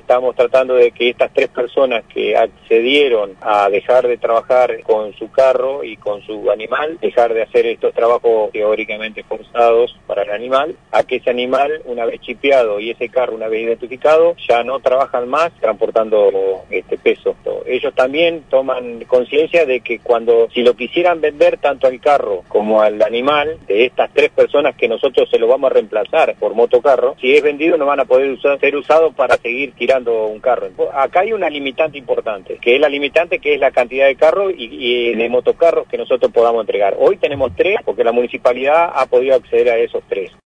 estamos tratando de que estas 3 personas que accedieron a dejar de trabajar con su carro y con su animal, dejar de hacer estos trabajos teóricamente forzados para el animal, a que ese animal, una vez chipeado y ese carro una vez identificado, ya no trabajan más transportando peso. Ellos también toman conciencia de que si lo quisieran vender tanto al carro como al animal, de estas 3 personas que nosotros se lo vamos a reemplazar por motocarro, si es vendido no van a poder ser usados para seguir tirando un carro. Acá hay una limitante importante, que es la cantidad de carros y de motocarros que nosotros podamos entregar. Hoy tenemos 3 porque la municipalidad ha podido acceder a esos 3.